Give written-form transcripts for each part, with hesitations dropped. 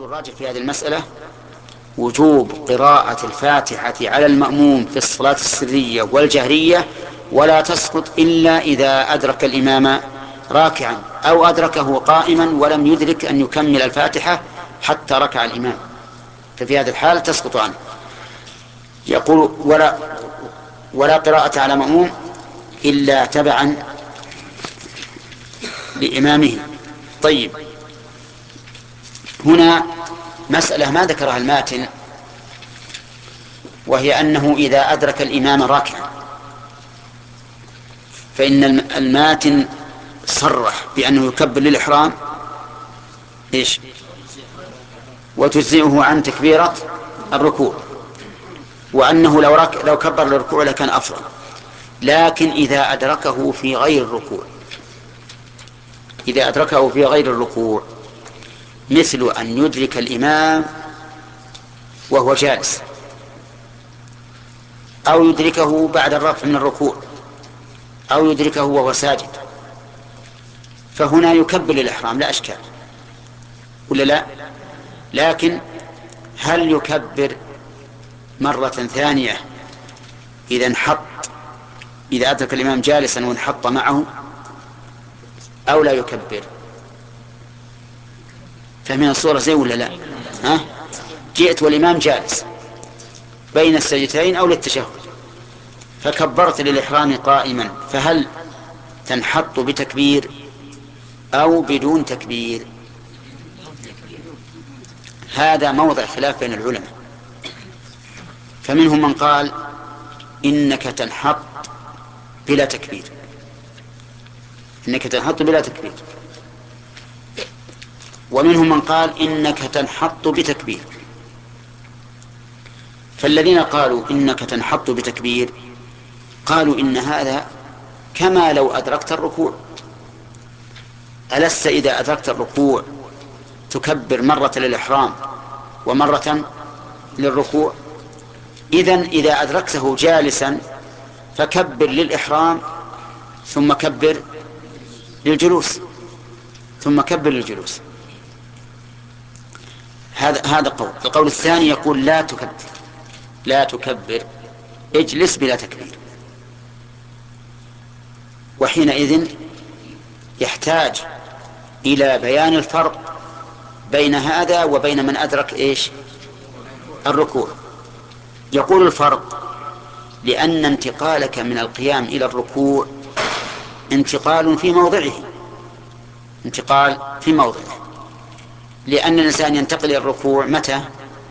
يقول الراجح في هذه المسألة وجوب قراءة الفاتحة على المأموم في الصلاة السرية والجهرية، ولا تسقط إلا إذا أدرك الإمام راكعا أو أدركه قائما ولم يدرك أن يكمل الفاتحة حتى ركع الإمام، ففي هذه الحال تسقط عنه. يقول ولا قراءة على مأموم إلا تبعا لإمامه. طيب، هنا مسألة ما ذكرها الماتن، وهي أنه إذا أدرك الإمام راكعا، فإن الماتن صرح بأنه يكبر للإحرام إيش؟ وتجزئه عن تكبيرة الركوع، وأنه لو كبر للركوع لكان أفضل. لكن إذا أدركه في غير الركوع، إذا أدركه في غير الركوع مثل أن يدرك الإمام وهو جالس، أو يدركه بعد الرفع من الركوع، أو يدركه وهو ساجد، فهنا يكبر للإحرام لا أشكال، ولا لا؟ لكن هل يكبر مرة ثانية إذا أدرك الإمام جالسا وانحط معه، أو لا يكبر؟ فمن الصورة زي ولا لا؟ جئت والإمام جالس بين السجدتين أو للتشهد، فكبرت للإحرام قائما، فهل تنحط بتكبير أو بدون تكبير؟ هذا موضع خلاف بين العلماء، فمنهم من قال إنك تنحط بلا تكبير، إنك تنحط بلا تكبير، ومنهم من قال إنك تنحط بتكبير. فالذين قالوا إنك تنحط بتكبير قالوا إن هذا كما لو أدركت الركوع، ألست إذا أدركت الركوع تكبر مرة للإحرام ومرة للركوع؟ إذن إذا أدركته جالسا فكبر للإحرام ثم كبر للجلوس، ثم كبر للجلوس. هذا قول. القول الثاني يقول لا تكبر، اجلس بلا تكبير. وحينئذ يحتاج إلى بيان الفرق بين هذا وبين من أدرك إيش؟ الركوع. يقول الفرق لأن انتقالك من القيام إلى الركوع انتقال في موضعه، انتقال في موضعه، لأن الإنسان ينتقل إلى الركوع متى؟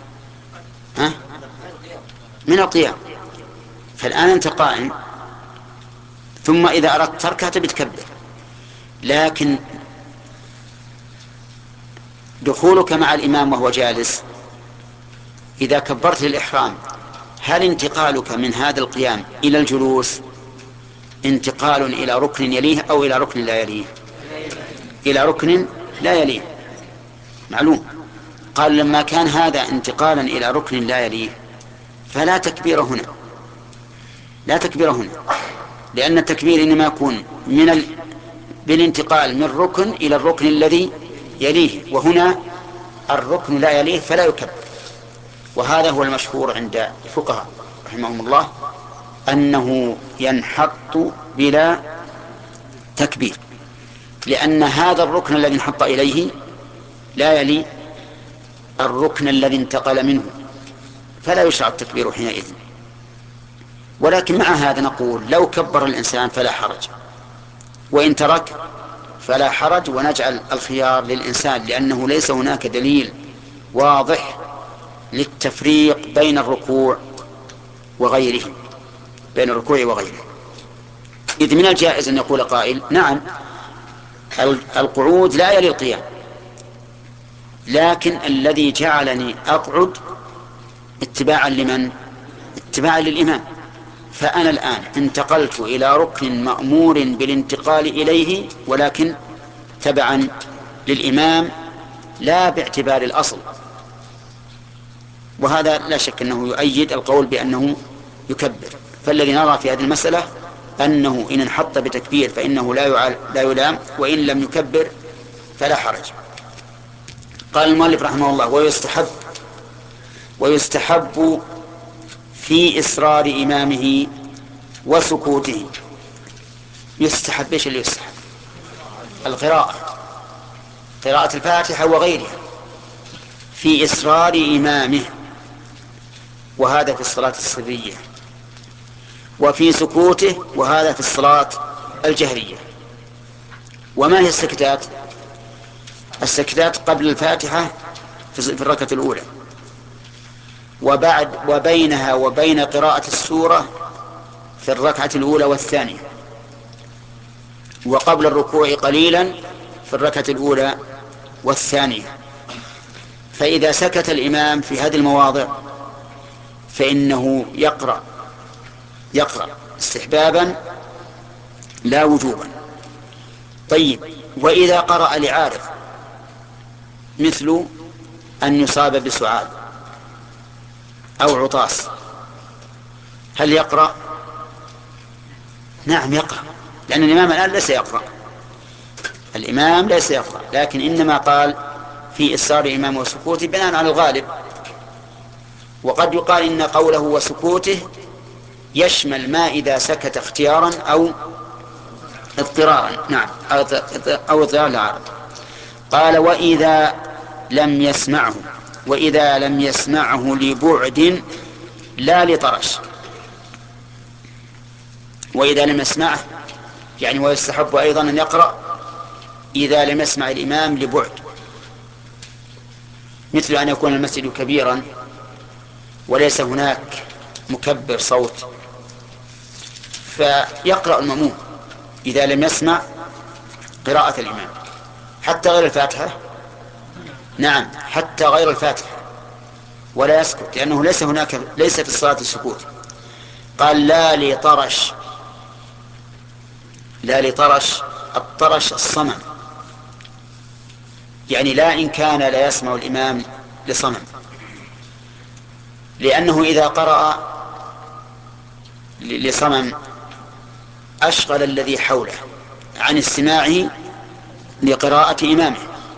من القيام. فالآن أنت قائم، ثم إذا أردت تركها بتكبر، لكن دخولك مع الإمام وهو جالس إذا كبرت للإحرام، هل انتقالك من هذا القيام إلى الجلوس انتقال إلى ركن يليه أو إلى ركن لا يليه؟ إلى ركن لا يليه، معلوم. قال لما كان هذا انتقالا إلى ركن لا يليه فلا تكبير هنا، لا تكبير هنا، لأن التكبير إنما يكون بالانتقال من ركن إلى الركن الذي يليه، وهنا الركن لا يليه فلا يكبر. وهذا هو المشهور عند الفقهاء رحمهم الله، أنه ينحط بلا تكبير، لأن هذا الركن الذي انحط إليه لا يلي الركن الذي انتقل منه، فلا يشرع التكبير حينئذ. ولكن مع هذا نقول لو كبر الإنسان فلا حرج، وإن ترك فلا حرج، ونجعل الخيار للإنسان، لأنه ليس هناك دليل واضح للتفريق بين الركوع وغيره، بين الركوع وغيره. إذ من الجائز أن يقول قائل نعم القعود لا يلي القيام، لكن الذي جعلني أقعد اتباعا لمن؟ اتباعا للإمام، فأنا الآن انتقلت إلى ركن مأمور بالانتقال إليه، ولكن تبعا للإمام لا باعتبار الأصل. وهذا لا شك أنه يؤيد القول بأنه يكبر. فالذي نرى في هذه المسألة أنه إن انحط بتكبير فإنه لا يلام، وإن لم يكبر فلا حرج. قال المؤلف رحمه الله: ويستحب في إصرار إمامه وسكوته. يستحب، ايش اللي يستحب؟ قراءة الفاتحة وغيرها في إصرار إمامه، وهذا في الصلاة السرية، وفي سكوته، وهذا في الصلاة الجهرية. وما هي السكتات؟ السكتات قبل الفاتحة في الركعة الأولى، وبينها وبين قراءة السورة في الركعة الأولى والثانية، وقبل الركوع قليلا في الركعة الأولى والثانية. فإذا سكت الإمام في هذه المواضع فإنه يقرأ استحبابا لا وجوبا. طيب، وإذا قرأ لعارض مثل أن يصاب بسعال أو عطاس، هل يقرأ؟ نعم يقرأ، لأن الإمام الآن ليس يقرأ، لكن إنما قال في إصرار إمام وسكوته بناء على الغالب. وقد يقال إن قوله وسكوته يشمل ما إذا سكت اختيارا أو اضطرارا. نعم، أو اضطرار العارض. قال: وإذا لم يسمعه لبعد لا لطرش. وإذا لم يسمعه يعني ويستحب أيضا أن يقرأ إذا لم يسمع الإمام لبعد، مثل أن يكون المسجد كبيرا وليس هناك مكبر صوت، فيقرأ المأموم إذا لم يسمع قراءة الإمام حتى غير الفاتحة. نعم، حتى غير الفاتحة، ولا يسكت، لأنه ليس في الصلاة السكوت. قال: لا لطرش. الطرش الصمم، يعني لا إن كان لا يسمع الإمام لصمم، لأنه إذا قرأ لصمم أشغل الذي حوله عن استماعه لقراءة إمامه.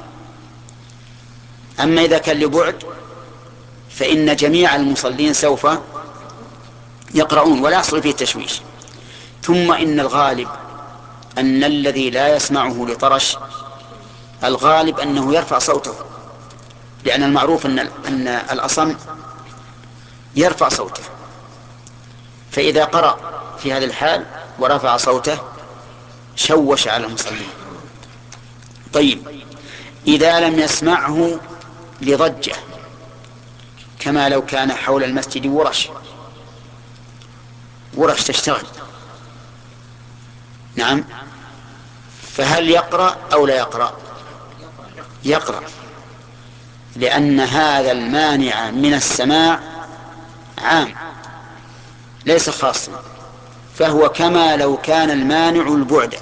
أما إذا كان لبعد فإن جميع المصلين سوف يقرؤون ولا يحصل فيه تشويش. ثم إن الغالب أن الذي لا يسمعه لطرش الغالب أنه يرفع صوته، لأن المعروف أن الأصم يرفع صوته، فإذا قرأ في هذا الحال ورفع صوته شوش على المصلين. طيب، إذا لم يسمعه لضجة، كما لو كان حول المسجد ورش تشتغل، نعم، فهل يقرأ أو لا يقرأ؟ يقرأ، لأن هذا المانع من السماع عام ليس خاصا، فهو كما لو كان المانع البعد.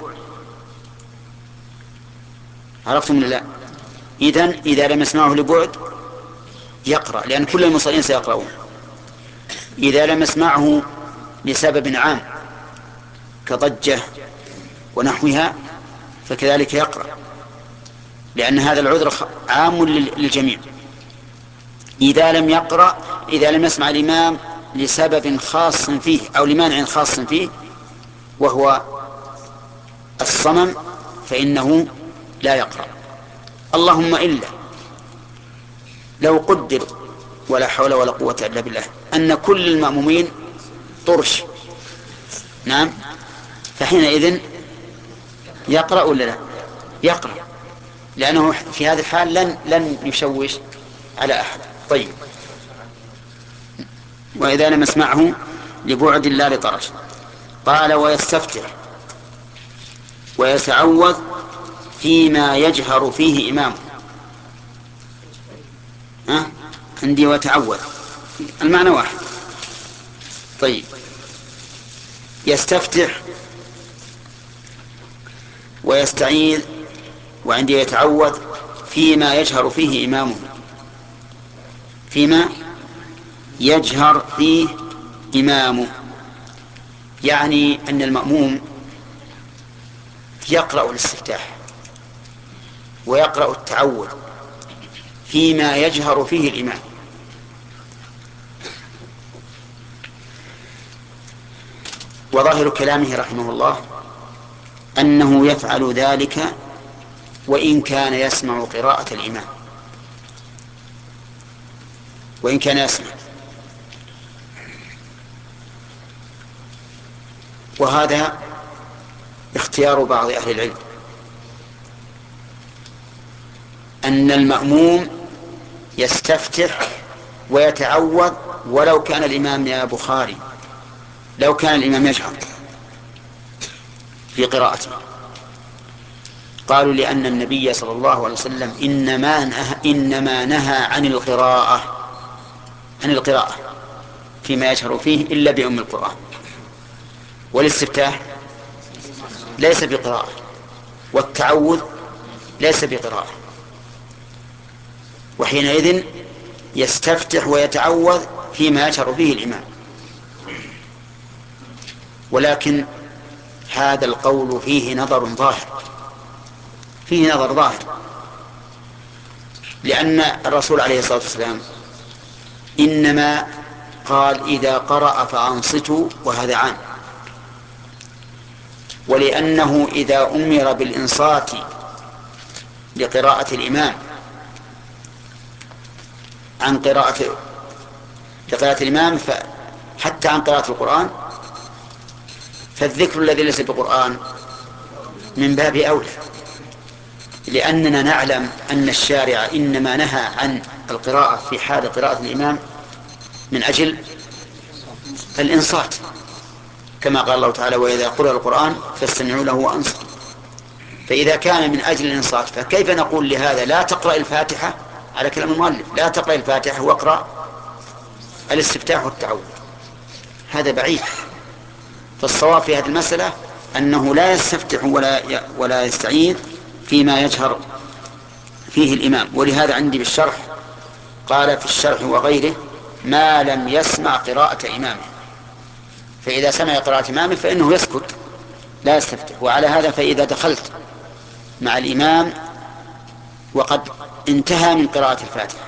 عرفتم ولا لا؟ إذا لم يسمعه لبعد يقرأ، لأن كل المصلين سيقرؤون. إذا لم يسمعه لسبب عام كضجة ونحوها فكذلك يقرأ، لأن هذا العذر عام للجميع. إذا لم يسمع الإمام لسبب خاص فيه أو لمانع خاص فيه وهو الصمم فإنه لا يقرأ. اللهم إلا لو قدر، ولا حول ولا قوة إلا بالله، أن كل المأمومين طرش، نعم، فحينئذ يقرأ ولا لا؟ يقرأ، لأنه في هذه الحال لن يشوش على أحد. طيب، وإذا لم يسمعه لبعد لا لطرش. قال: ويستفتح ويتعوذ فيما يجهر فيه إمامه. عندي ويتعوذ المعنى واحد. طيب، يستفتح ويستعيذ وعندي يتعوذ فيما يجهر فيه إمامه. فيما يجهر فيه إمامه يعني أن المأموم يقرأ الاستفتاح ويقرأ التعوذ فيما يجهر فيه الإمام. وظاهر كلامه رحمه الله أنه يفعل ذلك وإن كان يسمع قراءة الإمام، وإن كان يسمع. وهذا اختيار بعض أهل العلم، أن المأموم يستفتح ويتعوذ ولو كان الإمام يا بخاري، لو كان الإمام يجهر في قراءته. قالوا لأن النبي صلى الله عليه وسلم إنما نهى عن القراءة فيما يجهر فيه إلا بأم القرآن، والاستفتاح ليس بقراءة، والتعوذ ليس بقراءة، وحينئذ يستفتح ويتعوذ فيما يجهر فيه الإمام. ولكن هذا القول فيه نظر ظاهر، لأن الرسول عليه الصلاة والسلام إنما قال إذا قرأ فأنصتوا، وهذا عام. ولأنه إذا أمر بالإنصات لقراءة الإمام عن قراءة الإمام حتى عن قراءة القرآن، فالذكر الذي ليس بقرآن من باب أولى، لأننا نعلم أن الشارع إنما نهى عن القراءة في حال قراءة الإمام من أجل الإنصات، كما قال الله تعالى وإذا قرأ القرآن فاستمعوا له وأنصتوا. فإذا كان من أجل الإنصات فكيف نقول لهذا لا تقرأ الفاتحة على كلام المؤلف، لا تقرأ الفاتحة واقرأ الاستفتاح والتعوذ؟ هذا بعيد. فالصواب في هذه المسألة أنه لا يستفتح ولا يستعيذ فيما يجهر فيه الإمام. ولهذا عندي بالشرح قال في الشرح وغيره ما لم يسمع قراءة إمامه، فإذا سمع قراءة إمامه فإنه يسكت لا يستفتح. وعلى هذا فإذا دخلت مع الإمام وقد انتهى من قراءة الفاتحة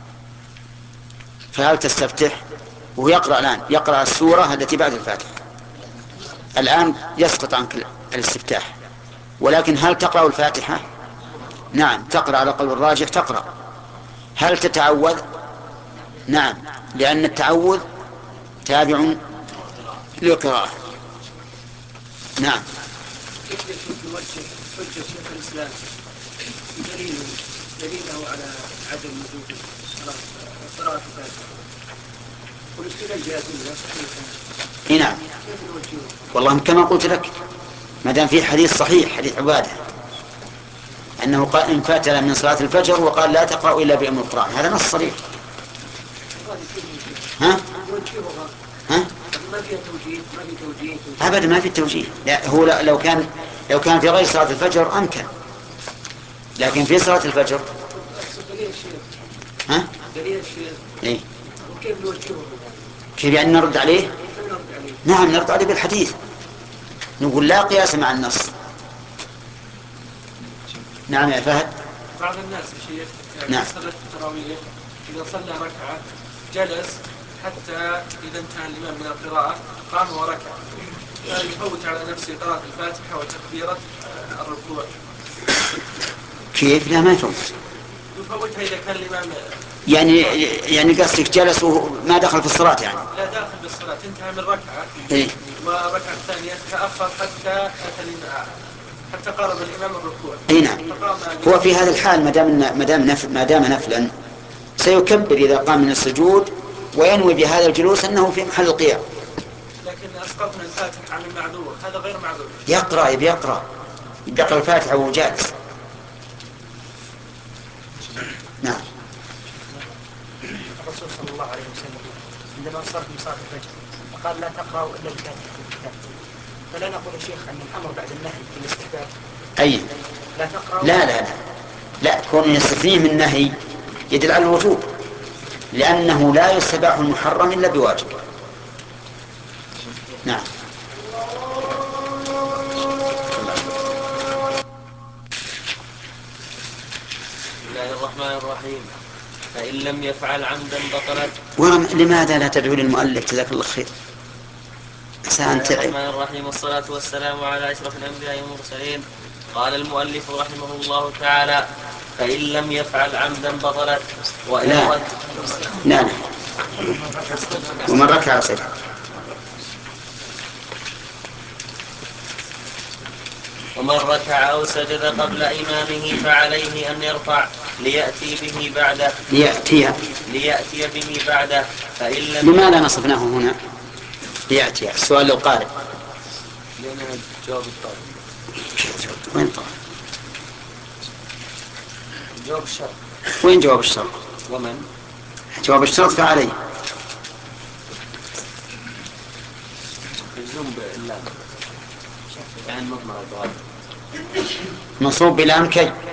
فهل تستفتح؟ وهو يقرأ الآن، يقرأ السورة التي بعد الفاتحة، الآن يسقط عنك الاستفتاح، ولكن هل تقرأ الفاتحة؟ نعم تقرأ، على قول الراجح تقرأ. هل تتعوذ؟ نعم، لأن التعوذ تابع للقراءة. نعم. حجة شيخ الإسلام دليله على عدم وجود قراءة الفاتحة والاستدلال بأدلة صحيحة. نعم والله كما قلت لك، ما دام في حديث صحيح حديث عبادة أنه قال إن فاتنا من صلاة الفجر وقال لا تقرأ إلا بأم القرآن، هذا نص صريح. ها؟ ما فيها توجيه، ما في توجيه. أبدا ما في توجيه. هو لو كان في غير صلاة الفجر أمكن، لكن في صلاة الفجر ها؟ دليل الشيخ. إيه؟ وكيف نوجهه؟ كيف يعني نرد عليه؟ نعم نرد عليه بالحديث، نقول لا قياس مع النص. نعم يا فهد. بعض الناس يا شيخ نعم. في صلاة التراويح إذا صلى ركعة جلس حتى إذا انتهى الإمام من القراءة قام وركع، يفوت على نفسه قراءة الفاتحة وتكبيرة الركوع. كيف؟ لا ما يفوت. يفوتها إذا كان الإمام يعني قصدك جلس ما دخل في الصلاة يعني؟ لا داخل بالصلاة، انتهى من ركعة. إيه؟ وركعة الثانية تأخر حتى قارب الإمام الركوع. اي نعم. هو في هذا الحال ما دام نفلا سيكبر إذا قام من السجود وينوي بهذا الجلوس أنه في محل القيام. لكن أسقطنا الفاتحة عن المعذور، هذا غير معذور. يقرأ الفاتحة وهو جالس. نعم. الرسول صلى الله عليه وسلم عندما صار في صلاة الفجر فقال لا تقرأوا إلا بفاتحة الكتاب، فلا نقول يا شيخ أن الأمر بعد النهي في الاستحباب. أي لا تقرأوا. لا كون يستثنيه من النهي يدل على الوجوب، لأنه لا يستباح المحرم إلا بواجب. نعم. بسم الله الرحمن الرحيم. فإن لم يفعل عمدا بطلت. لماذا لا تدعو للمؤلف؟ جزاك الله خير. بسم الله الرحمن الرحيم، والصلاة والسلام على أشرف الأنبياء والمرسلين. قال المؤلف رحمه الله تعالى: فإن لم يفعل عمدا بطلت. لا ومن ركع سجد. ومن ركع أو سجد قبل إمامه فعليه أن يرفع ليأتي به بعده. فإن لم لماذا نصفناه هنا ليأتي؟ السؤال لو قال لأن جواب الطالب. وين طالب؟ جواب الشرط. وين جواب الشرط؟ ومن جواب الشرط فعليه. الزوم بالله يعني مضمر الضوابط منصوب بلام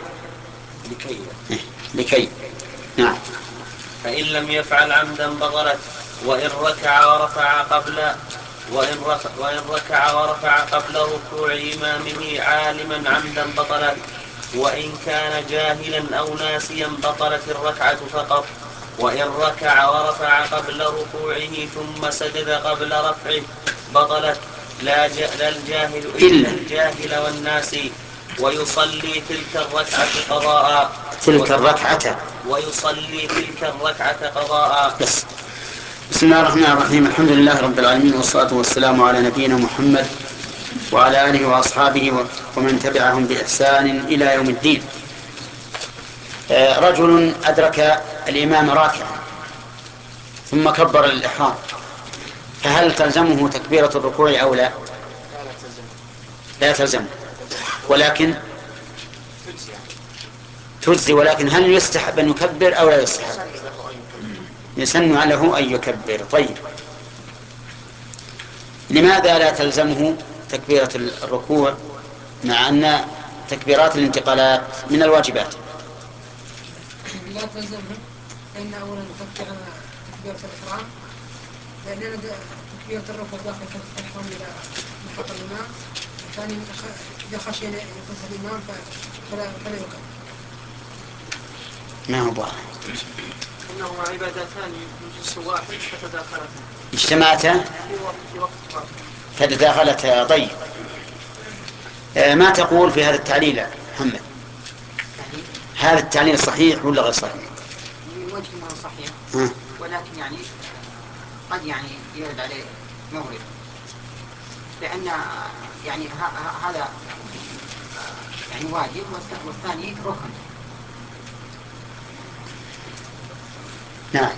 لكي. نعم. فإن لم يفعل عمدا بطلت. وإن ركع ورفع قبل ركوع إمامه عالما عمدا بطلت. وإن كان جاهلا أو ناسيا بطلت الركعة فقط. وإن ركع ورفع قبل ركوعه ثم سجد قبل رفعه بطلت لا الجاهل إلا الجاهل والناسي. ويصلي تلك الركعة قضاء. بسم الله الرحمن الرحيم. الحمد لله رب العالمين، والصلاة والسلام على نبينا محمد وعلى آله وأصحابه ومن تبعهم بإحسان إلى يوم الدين. رجل أدرك الإمام راكعا ثم كبر الإحرام، فهل تلزمه تكبيرة الركوع أو لا؟ لا تلزمه، ولكن تجزي. ولكن هل يستحب أن يكبر أو لا يستحب؟ يسن له أن يكبر. طيب، لماذا لا تلزمه تكبيرة الركوع مع أن تكبيرات الانتقالات من الواجبات؟ لا تلزمه لأن أولا تكبيرة الإحرام، لأن تكبيرة الركوع داخل الإحرام إلى محط الإمام. ثانيا إذا خشي يفوت الإمام فلا يكبر. ما هو واضح. إنهما عبادتان من جنس واحد فتداخلتا اجتمعتا في وقت واحد فتداخلتا. طيب، ما تقول في هذا التعليل يا محمد؟ هذا التعليل صحيح ولا غير صحيح؟ من وجه ما صحيح، ولكن يعني قد يرد عليه مغرب، لأن يعني هذا يعني واجب والثاني ركن. نعم.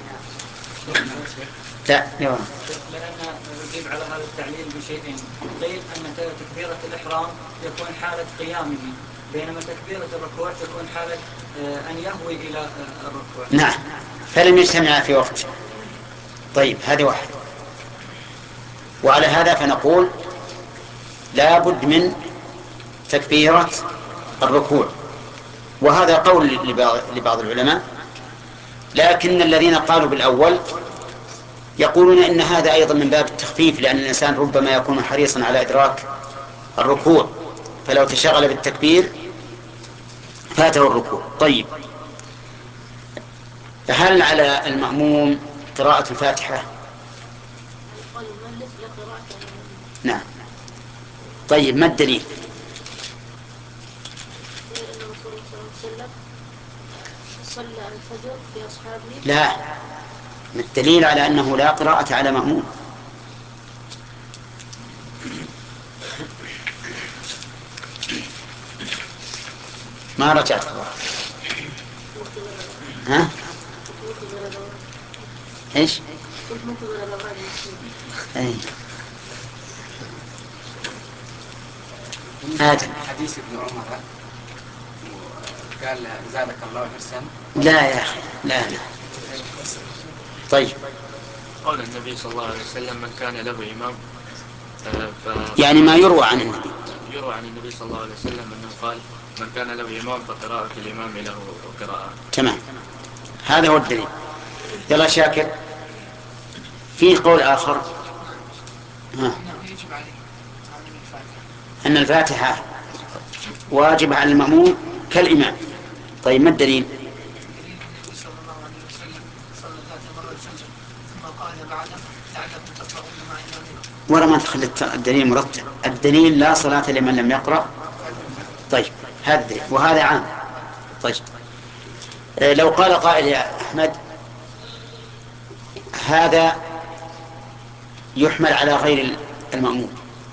لا لأن نجيب على هذا التعليل بشيئين. قيل أن تكبيرة الإحرام يكون حالة قيامه، بينما تكبيرة الركوع تكون حالة أن يهوي إلى الركوع. نعم، فلم يجتمع في وقت. طيب، هذه واحد. وعلى هذا فنقول لا بد من تكبيرة الركوع، وهذا قول لبعض العلماء. لكن الذين قالوا بالأول يقولون إن هذا أيضا من باب التخفيف، لأن الإنسان ربما يكون حريصا على إدراك الركوع، فلو تشغل بالتكبير فاته الركوع. طيب، هل على المأموم قراءة الفاتحة؟ نعم. طيب، ما الدليل؟ صلى الفجر في أصحابه. لا، الدليل على أنه لا قراءة على مأموم. ما رجعت ها؟ ايش؟ اي هذا حديث ابن عمر قال زادك الله حرصا. لا يا اخي، لا. طيب، قال النبي صلى الله عليه وسلم: من كان له إمام يعني ما يروى عن النبي. يروى عن النبي صلى الله عليه وسلم أنه قال: من كان له إمام فقراءة الإمام له قراءة. تمام، هذا هو الدليل. يلا شاكر. في قول آخر أن الفاتحة واجب على المأموم كالإمام. طيب، ما الدليل؟ مرة يسلم ثم قال بعده لعلكم تقرؤون مع إمامكم. ورا ما تخلت الدليل مرتب. الدليل لا صلاة لمن لم يقرأ. طيب هذا الدليل وهذا عام. طيب لو قال قائل يا أحمد هذا يحمل على غير المأمون،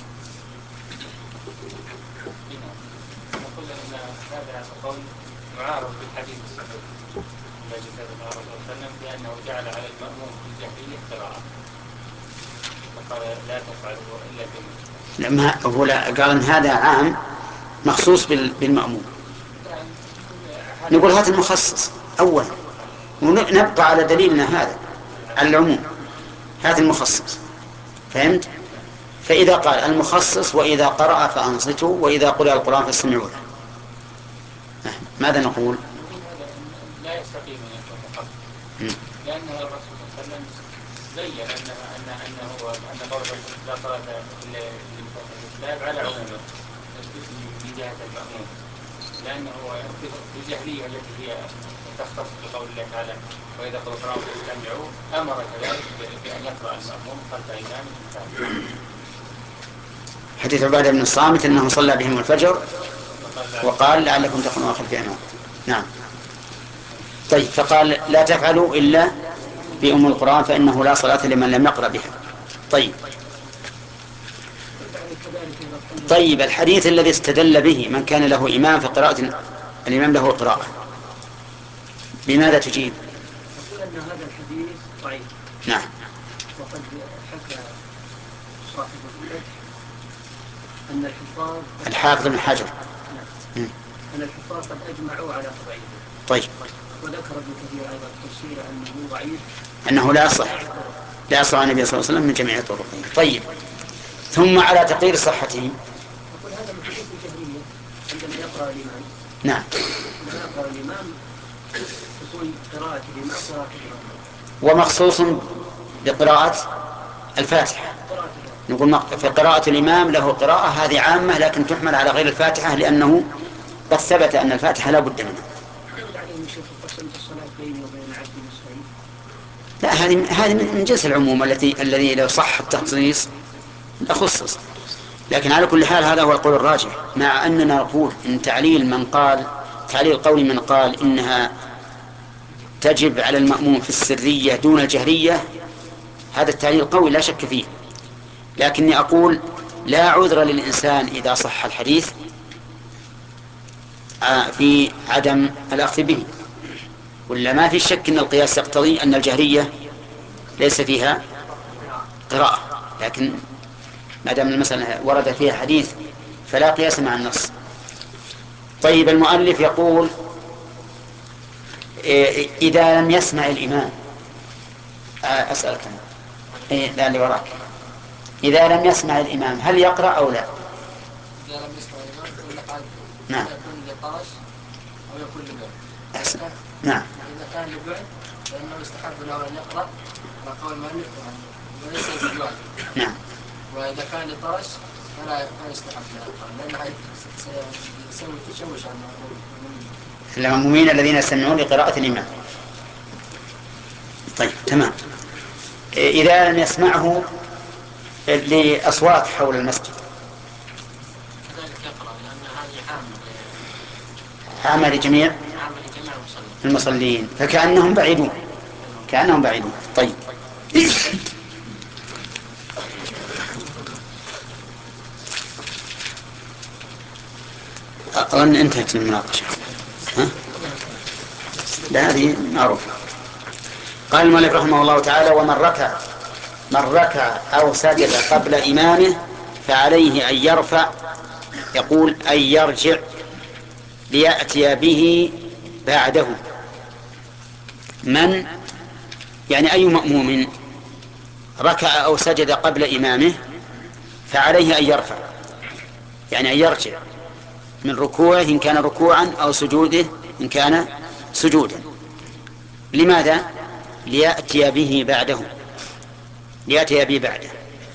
نقول ان هذا القول معارض بالحديث الصحيح الذي ثبت عن الرسول صلى الله عليه وسلم بانه جعل على المأمون في الجاهليه قراءه، فقال لا تفعلوا الا بما. لما هو قال ان هذا عام مخصوص بالمأمون. نقول هذا المخصص أولا ونبقى على دليلنا هذا على العموم، هذا المخصص. فهمت؟ فإذا قال المخصص وإذا قرأ فأنصتوا وإذا قرأ القرآن فاستمعوا له، ماذا نقول؟ لا يستقيم ان يكون مخصص، لأن الرسول صلى الله عليه وسلم بين أن قول لا صلاة إلا للمتوحد على عمومه من جهة المأمون، لأنه في الجاهلية التي هي تختص بقول الله تعالى وإذا قرأ القرآن فاستمعوا، أمر كذلك بأن يقرأ المأموم خلف إمامه. حديث عبادة بن الصامت أنه صلى بهم الفجر وقال لعلكم تقرؤون خلف إمامكم. نعم. طيب فقال لا تفعلوا إلا بأم القرآن فإنه لا صلاة لمن لم يقرأ بها. طيب الحديث الذي استدل به من كان له إمام فقراءة الإمام له قراءة، بماذا تجيب؟ أقول أن هذا الحديث ضعيف. نعم. وقد حكى صاحب الفتح أن الحافظ بن حجر أن الحفاظ قد أجمعوا على تضعيفه. طيب. وذكر ابن كثير أيضا التفسير أنه ضعيف، أنه لا يصح عن النبي صلى الله عليه وسلم من جميع طرقه. طيب ثم على تقرير صحته أقول هذا من حديث الجهرية عندما يقرأ الإمام. نعم. عندما يقرأ الإمام تكون قراءة الإمام قراءة الإمام ومخصوص بقراءة الفاتحة. نقول في قراءة الإمام له قراءة هذه عامة لكن تحمل على غير الفاتحة لأنه قد ثبت أن الفاتحة لا بد منها. لا هذه من جنس العموم الذي لو صح التخصيص لخصص، لكن على كل حال هذا هو القول الراجح، مع أننا نقول إن تعليل قول من قال إنها تجب على المأموم في السرية دون الجهرية، هذا التعليل قوي لا شك فيه، لكني أقول لا عذر للإنسان إذا صح الحديث في عدم الأخذ به، ولا ما في شك أن القياس يقتضي أن الجهرية ليس فيها قراءة، لكن ما دام المسألة ورد فيها حديث فلا قياس مع النص. طيب المؤلف يقول إذا لم يسمع الإمام أسألك لا اللي وراك، إذا لم يسمع الإمام هل يقرأ أو لا؟ إذا لم يسمع الإمام يقول لك نعم. يكون لطرش أو يكون لبعد. أحسن. نعم. إذا كان لبعد فإنه يستحب له أن يقرأ على قول المؤلف وليس بالواجب. نعم. وإذا كان لطرش فلا يستحب له لأنه سيسوي تشوش على المأمومين الذين يستمعون لقراءة الإمام. طيب تمام. إذا لم يسمعه لأصوات حول المسجد كذلك يقرأ لأن هذه عامة لجميع المصلين فكأنهم بعيدون. طيب أظن انتهت المناقشة. لا هذه معروفة. قال المؤلف رحمه الله تعالى من ركع أو سجد قبل إمامه فعليه أن يرفع، يقول أن يرجع ليأتي به بعده. من يعني أي مأموم ركع أو سجد قبل إمامه فعليه أن يرفع، يعني أن يرجع من ركوعه إن كان ركوعا أو سجوده إن كان سجودا. لماذا؟ ليأتي به بعده.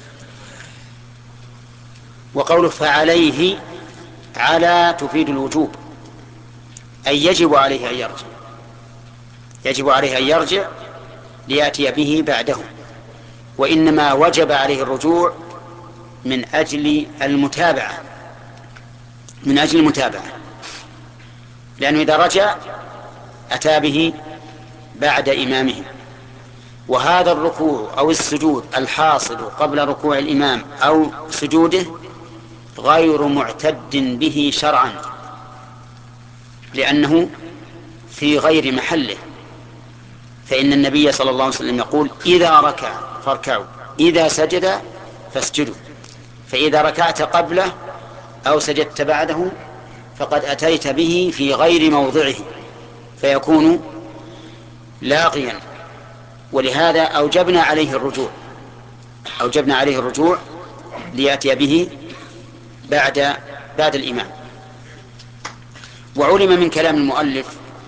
وقوله فعليه على تفيد الوجوب، أي يجب عليه أن يرجع ليأتي به بعده، وإنما وجب عليه الرجوع من أجل المتابعة، لأنه إذا رجع أتى به بعد إمامه. وهذا الركوع أو السجود الحاصل قبل ركوع الإمام أو سجوده غير معتد به شرعا، لأنه في غير محله. فإن النبي صلى الله عليه وسلم يقول: إذا ركع فاركعوا، إذا سجد فاسجدوا. فإذا ركعت قبله أو سجدت بعده فقد أتيت به في غير موضعه فيكون لاغيا. ولهذا أوجبنا عليه الرجوع ليأتي به بعد الإمام. وعلم من كلام المؤلف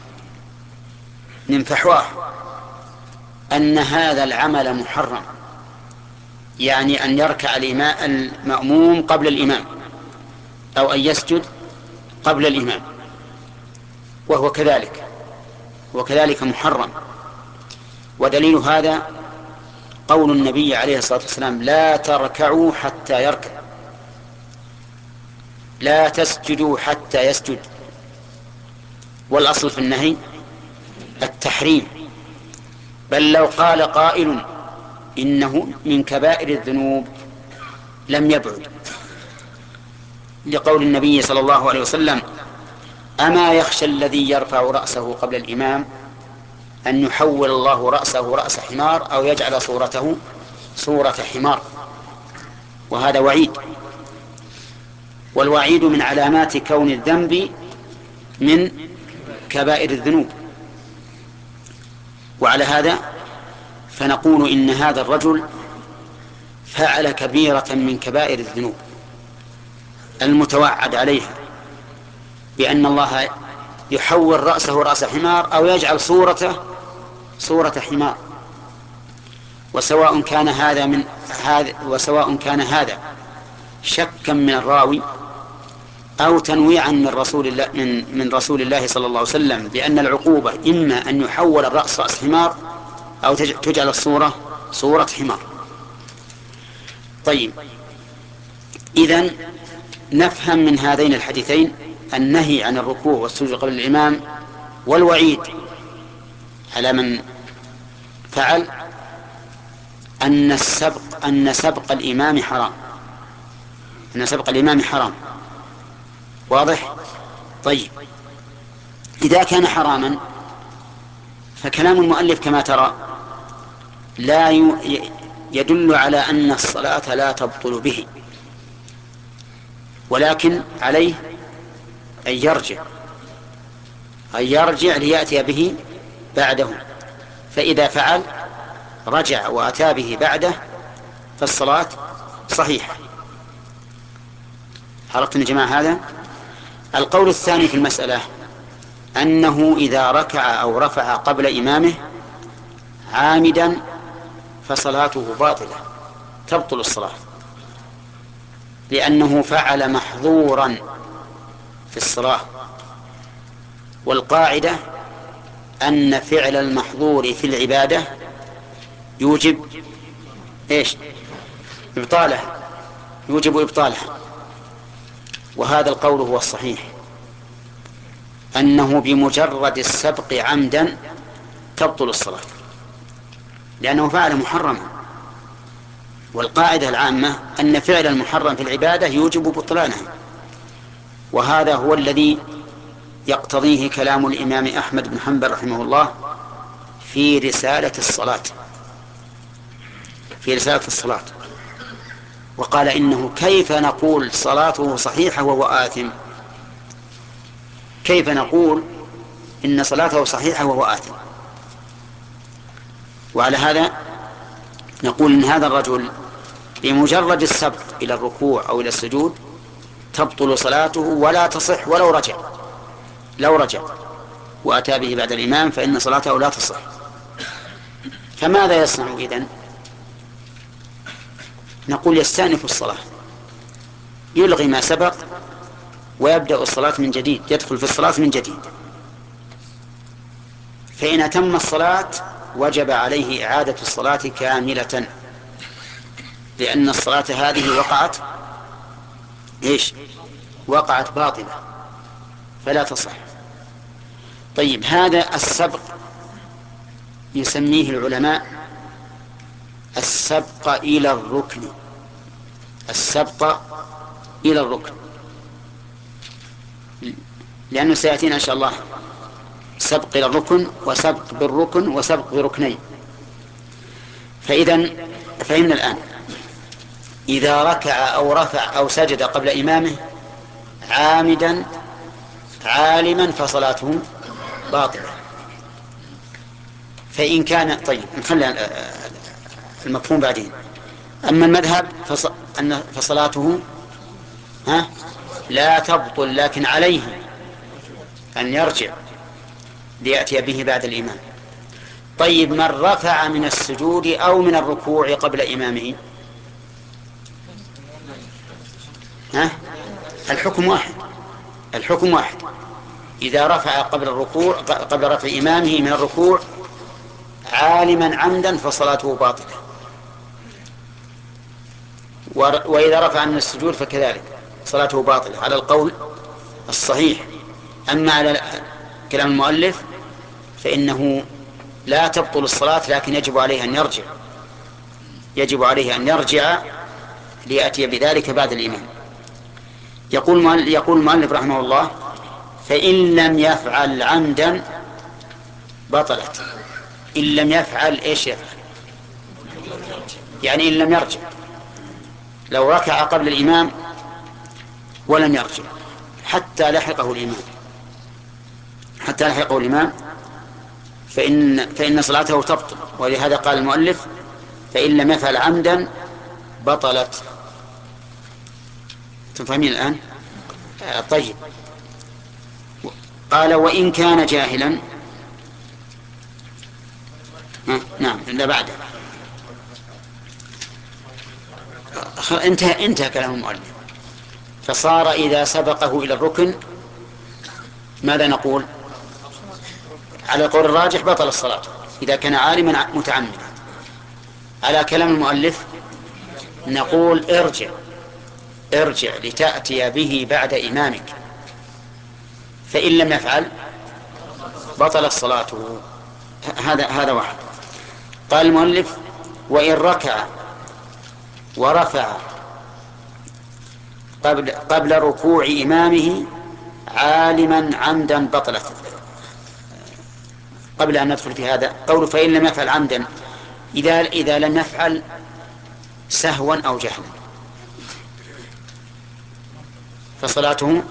من فحواه أن هذا العمل محرم، يعني أن يركع المأموم قبل الإمام أو أن يسجد قبل الإمام، وهو كذلك محرم. ودليل هذا قول النبي عليه الصلاة والسلام: لا تركعوا حتى يركع، لا تسجدوا حتى يسجد. والأصل في النهي التحريم، بل لو قال قائل إنه من كبائر الذنوب لم يبعد، لقول النبي صلى الله عليه وسلم: أما يخشى الذي يرفع رأسه قبل الإمام أن يحول الله رأسه رأس حمار أو يجعل صورته صورة حمار. وهذا وعيد، والوعيد من علامات كون الذنب من كبائر الذنوب. وعلى هذا فنقول إن هذا الرجل فعل كبيرة من كبائر الذنوب المتوعد عليها، بأن الله يحول رأسه رأس حمار أو يجعل صورته صورة حمار. وسواء كان هذا شكا من الراوي أو تنويعا من رسول الله صلى الله عليه وسلم بأن العقوبة إما أن يحول الرأس رأس حمار أو تجعل الصورة صورة حمار. طيب، إذن نفهم من هذين الحديثين النهي عن الركوع والسجود قبل الإمام، والوعيد على من فعل أن سبق الإمام حرام. واضح؟ طيب، إذا كان حراما فكلام المؤلف كما ترى لا يدل على أن الصلاة لا تبطل به، ولكن عليه أن يرجع ليأتي به بعده. فإذا فعل رجع وأتى به بعده فالصلاة صحيحة. عرفتم يا جماعة هذا؟ القول الثاني في المسألة أنه إذا ركع أو رفع قبل إمامه عامدا فصلاته باطلة، تبطل الصلاة، لأنه فعل محظورا في الصلاة. والقاعدة أن فعل المحظور في العبادة يوجب إبطاله. وهذا القول هو الصحيح، أنه بمجرد السبق عمدا تبطل الصلاة، لأنه فعل محرما. والقاعدة العامة أن فعل المحرم في العبادة يوجب بطلانها، وهذا هو الذي يقتضيه كلام الإمام أحمد بن حنبل رحمه الله في رسالة الصلاة، وقال: إنه كيف نقول صلاته صحيحة وهو آثم؟ كيف نقول إن صلاته صحيحة وهو آثم؟ وعلى هذا نقول إن هذا الرجل بمجرد السبق إلى الركوع أو إلى السجود تبطل صلاته ولا تصح لو رجع وأتى به بعد الإمام فإن صلاته لا تصح. فماذا يصنع إذن؟ نقول يستأنف الصلاة، يلغي ما سبق ويبدأ الصلاة من جديد، يدخل في الصلاة من جديد. فإن أتم الصلاة وجب عليه إعادة الصلاة كاملة، لأن الصلاة هذه وقعت باطلة فلا تصح. طيب، هذا السبق يسميه العلماء السبق إلى الركن. السبق إلى الركن، لأنه سيأتينا إن شاء الله سبق إلى الركن وسبق بالركن وسبق بركنين. فإذا فهمنا الآن، إذا ركع أو رفع أو سجد قبل إمامه عامدا عالما فصلاته باطلة. فإن كان طيب نخلي المفهوم بعدين. أما المذهب فصلاته لا تبطل، لكن عليه أن يرجع ليأتي به بعد الإمام. طيب، من رفع من السجود أو من الركوع قبل إمامه الحكم واحد. إذا رفع قبل رفع إمامه من الركوع عالما عمدا فصلاته باطلة، وإذا رفع من السجود فكذلك صلاته باطلة على القول الصحيح. أما على كلام المؤلف فإنه لا تبطل الصلاة، لكن يجب عليه أن يرجع ليأتي بذلك بعد الإمام. يقول المؤلف رحمه الله: فإن لم يفعل عمدا بطلت. إن لم يفعل إيش يفعل؟ يعني إن لم يرجع. لو ركع قبل الإمام ولم يرجع حتى لحقه الإمام فإن صلاته تبطل. ولهذا قال المؤلف: فإن لم يفعل عمدا بطلت. تفهمين الآن؟ طيب، قال: وإن كان جاهلا. نعم، لا بعده. انتهى كلام المؤلف. فصار إذا سبقه إلى الركن ماذا نقول؟ على القول الراجح بطل الصلاة إذا كان عالما متعمدا. على كلام المؤلف نقول: ارجع لتأتي به بعد إمامك. فإن لم يفعل بطل الصلاة. هذا واحد. قال المؤلف: وإن ركع ورفع قبل ركوع إمامه عالما عمدا بطلت. قبل أن ندخل في هذا قول فإن لم يفعل عمدا، إذا لم يفعل سهوا أو جهلا فصلاته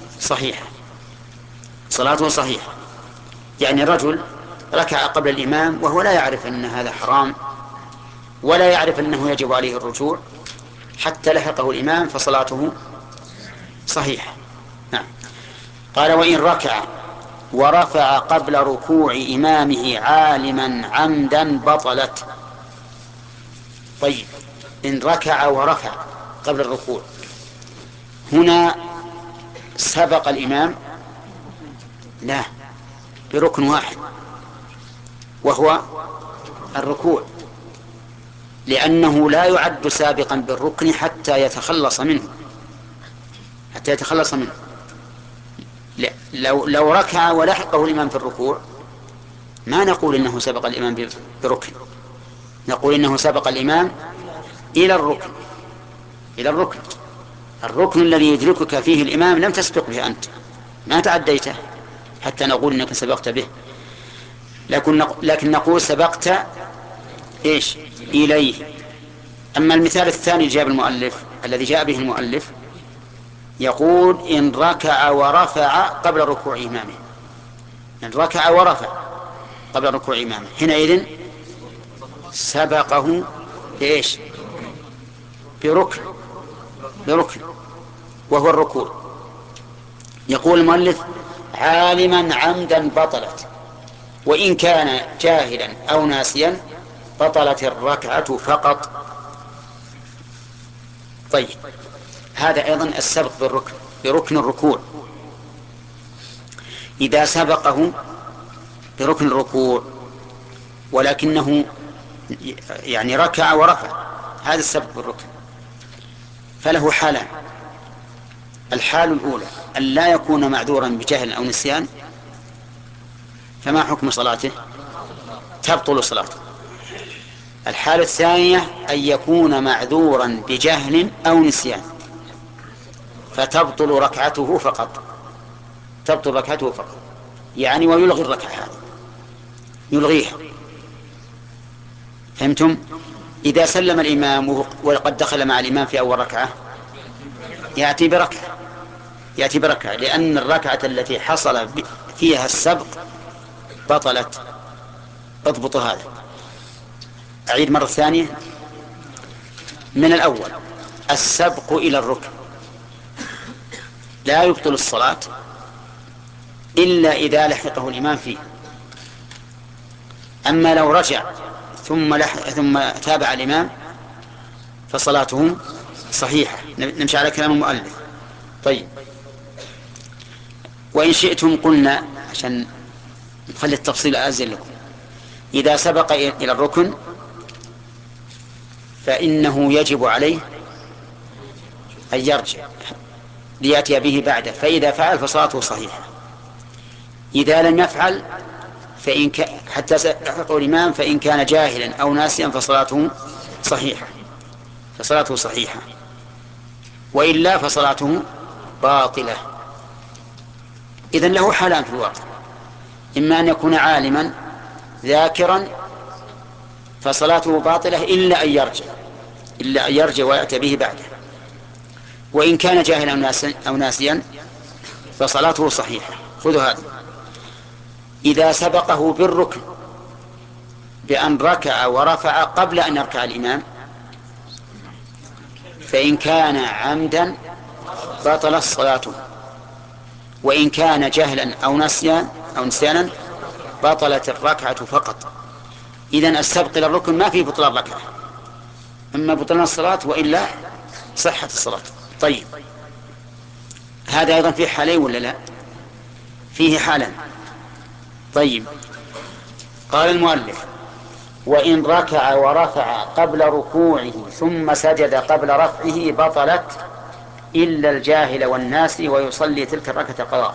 صحيحة. يعني رجل ركع قبل الإمام وهو لا يعرف أن هذا حرام ولا يعرف أنه يجب عليه الرجوع حتى لحقه الإمام فصلاته صحيحة. نعم. قال: وإن ركع ورفع قبل ركوع إمامه عالما عمدا بطلت. طيب، إن ركع ورفع قبل الركوع هنا سبق الإمام؟ لا، بركن واحد وهو الركوع، لأنه لا يعد سابقا بالركن حتى يتخلص منه. لو ركع ولحقه الإمام في الركوع ما نقول إنه سبق الإمام بركن، نقول إنه سبق الإمام إلى الركن. الركن الذي يدركك فيه الإمام لم تسبق به أنت، ما تعديته حتى نقول إنك سبقت به. لكن نقول سبقت إليه. أما المثال الثاني الذي جاء به المؤلف يقول: إن ركع ورفع قبل ركوع إمامه. إن ركع ورفع قبل ركوع إمامه حينئذ سبقه بركن وهو الركوع. يقول المؤلف: عالما عمدا بطلت، وإن كان جاهلا أو ناسيا بطلت الركعة فقط. طيب، هذا أيضا السبق بركن الركوع. إذا سبقه بركن الركوع ولكنه يعني ركع ورفع، هذا السبق بالركن، فله حالان. الحال الأولى أن لا يكون معذورا بجهل أو نسيان، فما حكم صلاته؟ تبطل صلاته. الحالة الثانية أن يكون معذورا بجهل أو نسيان، فتبطل ركعته فقط، تبطل ركعته فقط، يعني ويلغي الركعة هذه، يلغيها. فهمتم؟ إذا سلم الإمام وقد دخل مع الإمام في أول ركعة يأتي بركعة، لأن الركعة التي حصل فيها السبق بطلت. اضبطوا هذا. أعيد مرة ثانية من الأول. السبق إلى الركن لا يبطل الصلاة إلا إذا لحقه الإمام فيه. أما لو رجع ثم تابع الإمام فصلاته صحيحة. نمشي على كلام المؤلف. طيب، وإن شئتم قلنا عشان نخلي التفصيل أزل لكم، إذا سبق إلى الركن فإنه يجب عليه أن يرجع ليأتي به بعده، فإذا فعل فصلاته صحيحة. إذا لم يفعل حتى يلحقه الإمام فإن كان جاهلا أو ناسيا فصلاته صحيحة، وإلا فصلاته باطلة. إذن له حالان في الواقع: إما أن يكون عالما ذاكرا فصلاته باطلة إلا أن يرجع ويأتي به بعده، وإن كان جاهلا أو ناسيا فصلاته صحيحة. خذوا هذا. إذا سبقه بالركن بأن ركع ورفع قبل أن يركع الإمام فإن كان عمدا بطل صلاته، وإن كان جهلا أو نسيانا بطلت الركعة فقط. إذن السبق إلى الركن ما فيه بطلان ركعة، إما بطلان الصلاة وإلا صحة الصلاة. طيب، هذا أيضا فيه حالين ولا لا؟ فيه حالا. طيب، قال المؤلف: وإن ركع ورفع قبل ركوعه ثم سجد قبل رفعه بطلت إلا الجاهل والناسي ويصلي تلك الركعة قضاء.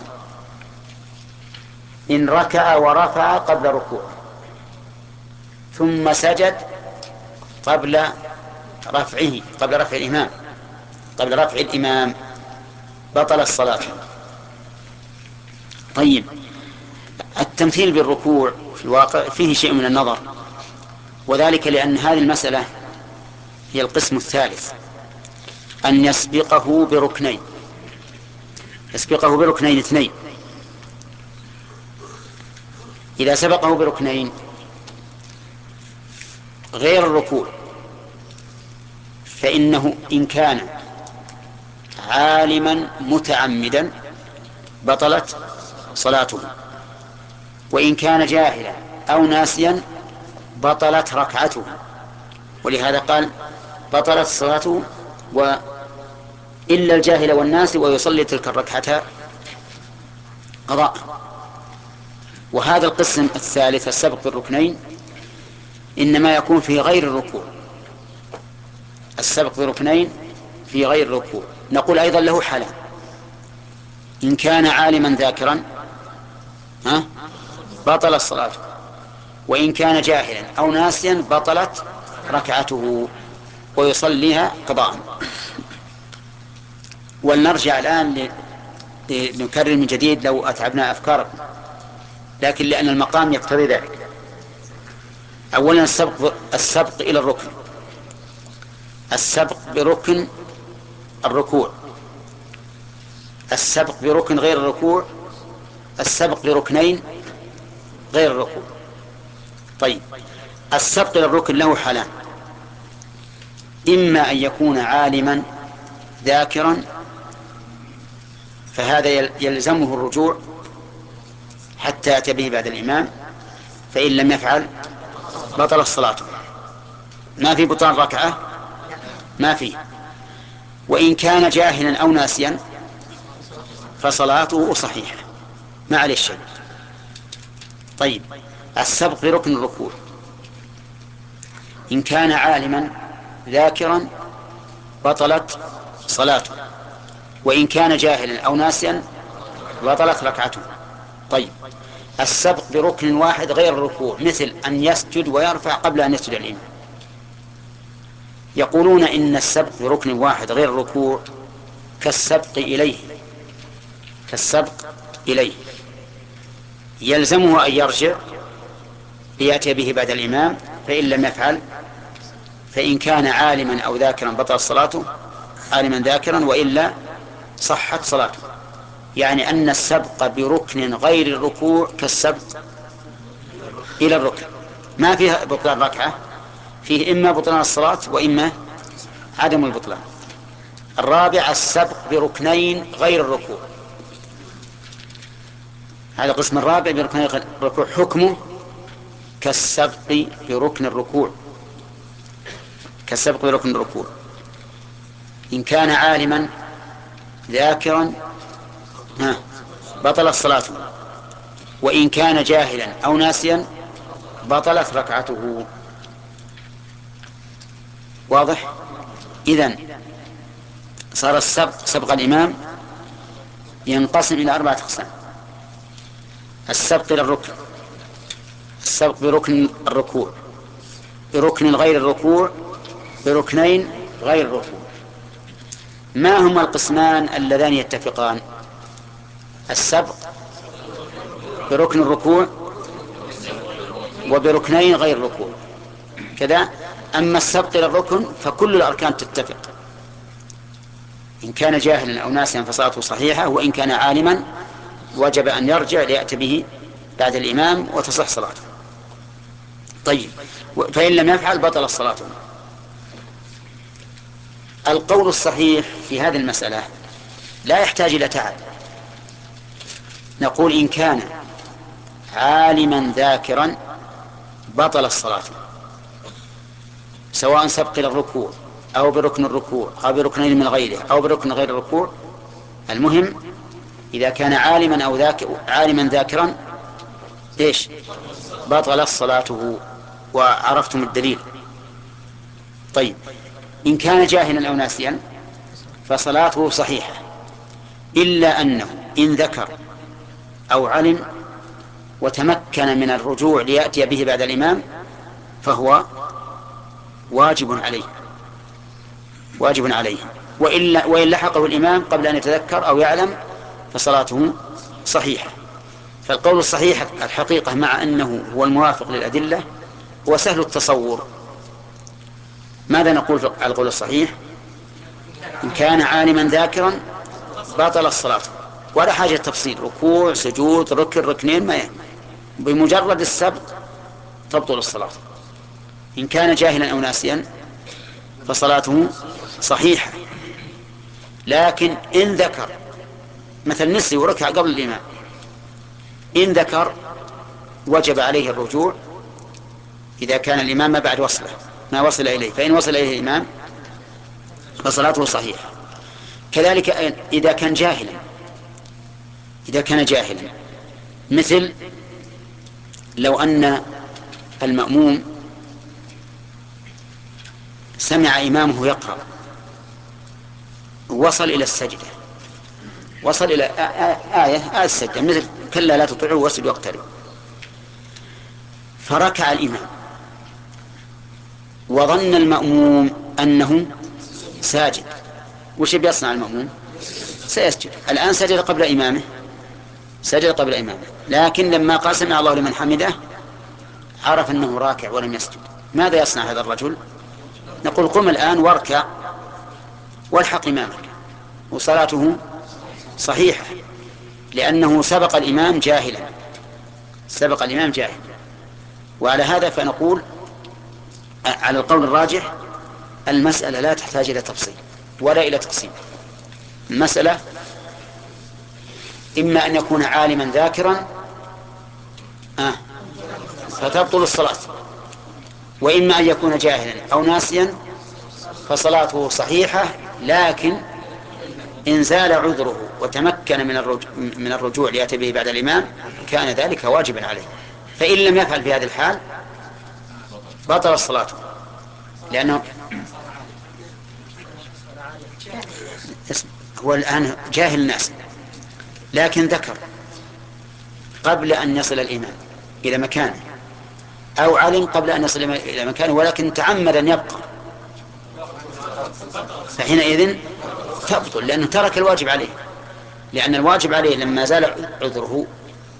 إن ركع ورفع قبل ركوعه ثم سجد قبل رفع الإمام، قبل رفع الإمام بطل الصلاة. طيب، التمثيل بالركوع في الواقع فيه شيء من النظر، وذلك لأن هذه المسألة هي القسم الثالث، أن يسبقه بركنين اثنين. إذا سبقه بركنين غير الركوع فإنه إن كان عالما متعمدا بطلت صلاته، وإن كان جاهلا أو ناسيا بطلت ركعته، ولهذا قال بطلت صلاته إلا الجاهل والناس ويصلي تلك الركعة قضاء. وهذا القسم الثالث السبق بالركنين إنما يكون في غير الركوع، السبق بركنين في غير الركوع. نقول أيضا له حالة: إن كان عالما ذاكرا بطل الصلاة، وإن كان جاهلا أو ناسيا بطلت ركعته ويصليها قضاء. ولنرجع الآن لنكرر من جديد لو أتعبنا أفكاركم، لكن لأن المقام يقتضي ذلك. أولا السبق إلى الركن، السبق بركن الركوع، السبق بركن غير الركوع، السبق بركنين غير الركوع. طيب، السبق إلى الركن له حالان: إما أن يكون عالما ذاكرا فهذا يلزمه الرجوع حتى يأتي به بعد الإمام، فإن لم يفعل بطل الصلاة. ما في بطلان ركعة، ما في. وإن كان جاهلا أو ناسيا فصلاته صحيحة ما عليه شيء. طيب، السبق بركن الركوع إن كان عالما ذاكرا بطلت صلاته، وإن كان جاهلا أو ناسيا بطلت ركعته. طيب، السبق بركن واحد غير الركوع، مثل أن يسجد ويرفع قبل أن يسجد الإمام. يقولون إن السبق بركن واحد غير الركوع كالسبق إليه، يلزمه أن يرجع ليأتي به بعد الإمام، فإن لم يفعل فإن كان عالما أو ذاكرا بطلت صلاته، عالما ذاكرا، وإلا صحت صلاته. يعني أن السبق بركن غير الركوع كالسبق إلى الركن، ما فيه بطلان ركعة، فيه إما بطلان الصلاة وإما عدم البطلان. الرابع السبق بركنين غير الركوع، هذا قسم الرابع بركنين غير الركوع، حكمه كالسبق بركن الركوع، كالسبق بركن الركوع. إن كان عالما ذاكرا بطلت صلاته، وإن كان جاهلا أو ناسيا بطلت ركعته. واضح؟ إذن صار السبق سبق الإمام ينقسم إلى 4 أقسام: السبق إلى الركن، السبق بركن الركوع، بركن غير الركوع، بركنين غير الركوع. ما هما القسمان اللذان يتفقان؟ السبق بركن الركوع وبركنين غير الركوع كذا. أما السبق إلى الركن فكل الأركان تتفق، إن كان جاهلا أو ناسيا فصلاته صحيحة، وإن كان عالما وجب أن يرجع ليأتي به بعد الإمام وتصح صلاته. طيب، فإن لم يفعل بطل صلاته. القول الصحيح في هذه المسألة لا يحتاج إلى تعب. نقول إن كان عالما ذاكرا بطل الصلاة، سواء سبق إلى الركوع أو بركن الركوع أو بركنين من غيره أو بركن غير الركوع. المهم إذا كان عالما أو عالما ذاكرا إيش؟ بطل صلاته، وعرفتم الدليل. طيب، إن كان جاهلا أو ناسيا فصلاته صحيحة، إلا أنه إن ذكر أو علم وتمكن من الرجوع ليأتي به بعد الإمام فهو واجب عليه، وإن لحقه الإمام قبل أن يتذكر أو يعلم فصلاته صحيحة. فالقول الصحيح الحقيقة، مع أنه هو الموافق للأدلة، هو سهل التصور. ماذا نقول على القول الصحيح؟ إن كان عالما ذاكرا بطل الصلاة، ولا حاجة تفصيل، ركوع سجود ركن ركنين، ما بمجرد السبق تبطل الصلاة. إن كان جاهلا أو ناسيا فصلاته صحيحة، لكن إن ذكر مثل نسي وركع قبل الإمام، إن ذكر وجب عليه الرجوع إذا كان الإمام ما بعد وصله، ما وصل إليه، فإن وصل إليه الإمام فصلاته صحيحة. كذلك إذا كان جاهلا، مثل لو أن المأموم سمع إمامه يقرأ، وصل إلى السجدة، وصل إلى آية السجدة، مثل كلا لا تطيعوه واسجدوا واقتربوا، فركع الإمام وظن المأموم أنه ساجد، وش بيصنع المأموم؟ سيسجد. الآن سجد قبل إمامه، لكن لما قال سمع الله لمن حمده عرف أنه راكع ولم يسجد. ماذا يصنع هذا الرجل؟ نقول قم الآن واركع والحق إمامك، وصلاته صحيحة، لأنه سبق الإمام جاهلا. وعلى هذا فنقول على القول الراجح المسألة لا تحتاج إلى تفصيل ولا إلى تقسيم. المسألة إما أن يكون عالما ذاكرا فتبطل الصلاة، وإما أن يكون جاهلا أو ناسيا فصلاته صحيحة، لكن إن زال عذره وتمكن من الرجوع ليأتي به بعد الإمام كان ذلك واجبا عليه. فإن لم يفعل في هذه الحال بطل الصلاة. لأنه هو الآن جاهل الناس، لكن ذكر قبل أن يصل الإيمان إلى مكانه، أو علم قبل أن يصل إلى مكانه ولكن تعمد أن يبقى، فحينئذ تبطل، لأنه ترك الواجب عليه، لأن الواجب عليه لما زال عذره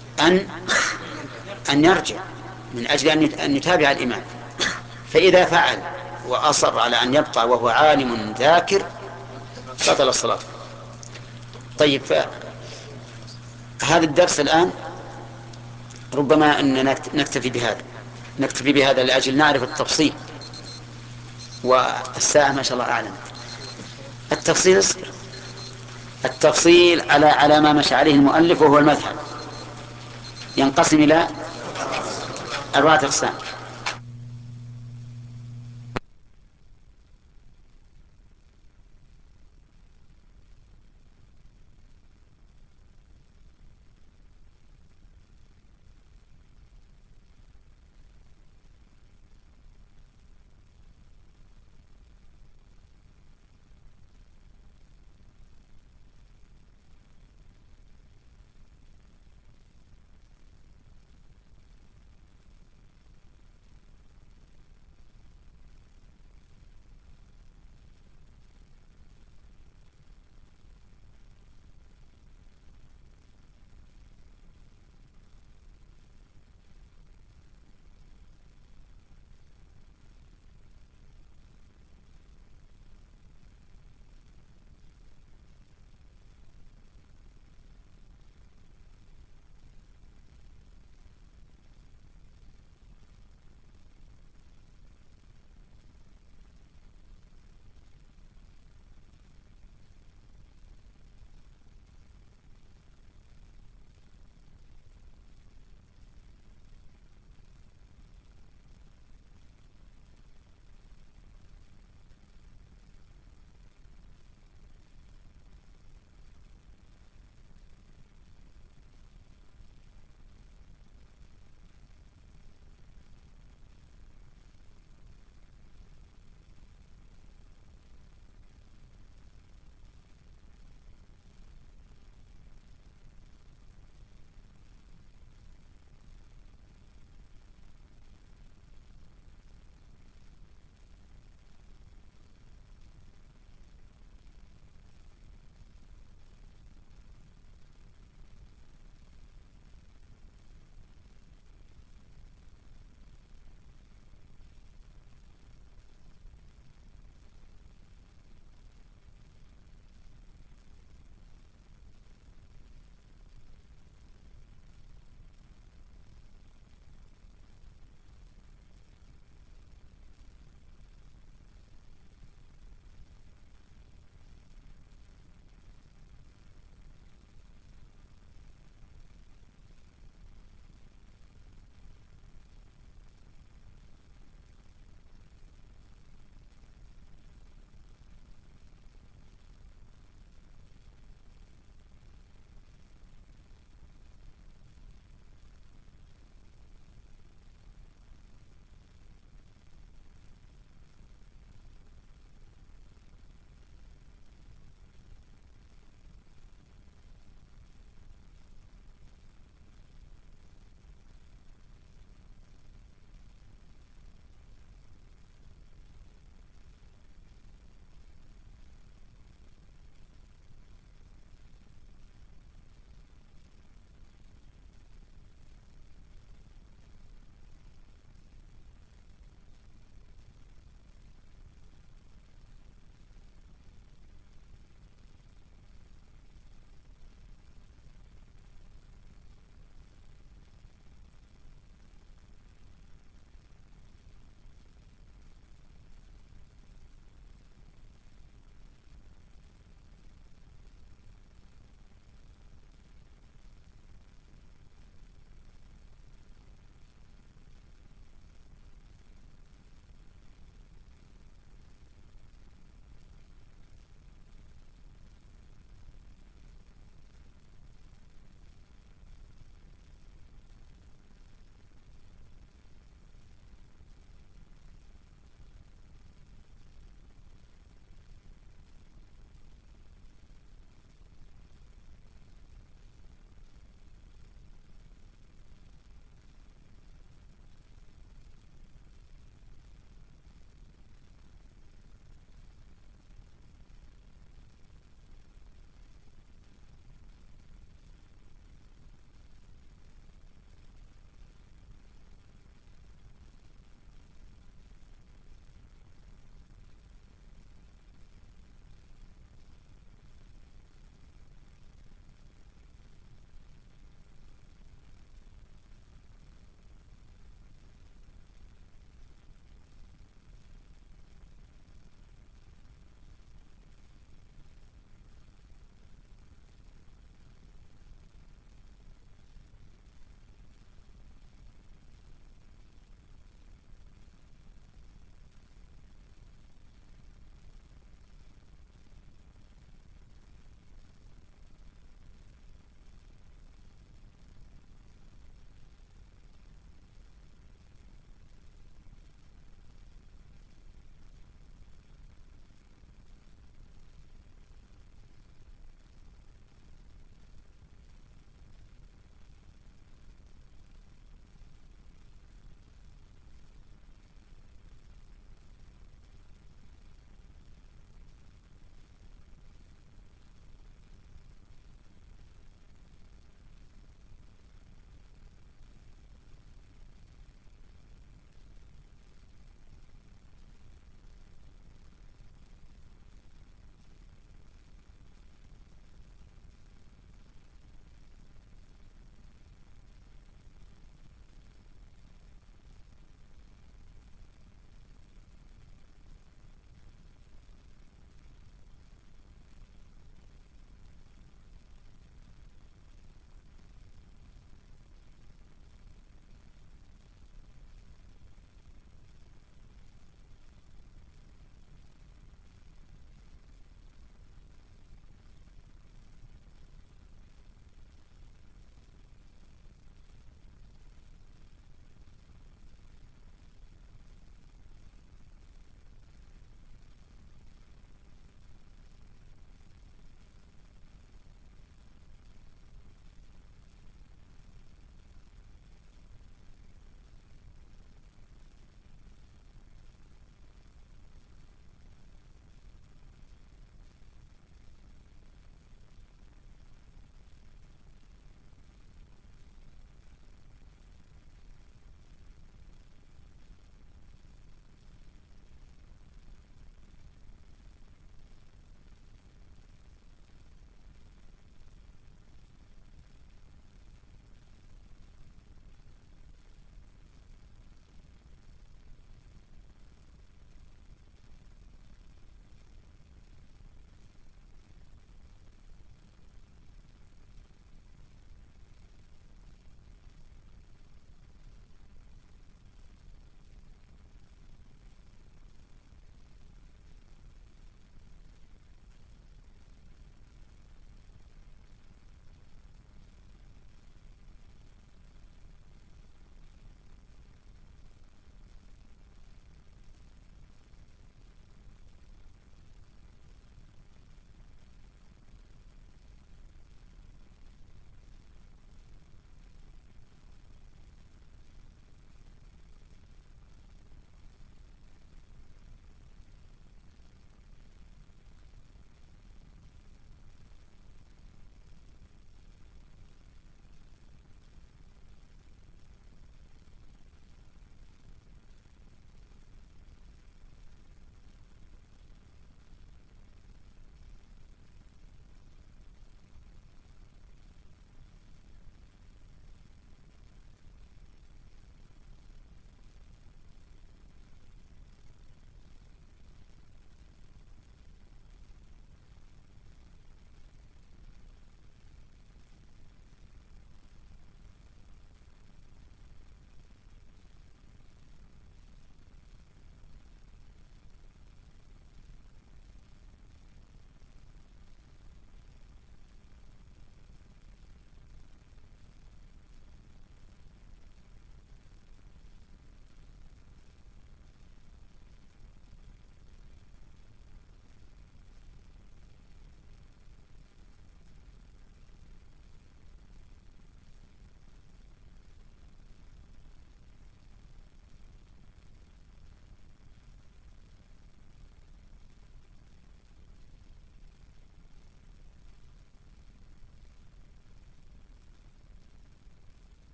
أن يرجع من أجل أن يتابع الإمام. فإذا فعل وأصر على أن يبقى وهو عالم ذاكر بطل الصلاة. طيب، هذا الدرس الآن ربما أن نكتفي بهذا لأجل نعرف التفصيل، والساعة ما شاء الله أعلم. التفصيل على ما مشى عليه المؤلف، وهو المذهب ينقسم إلى 4 أقسام.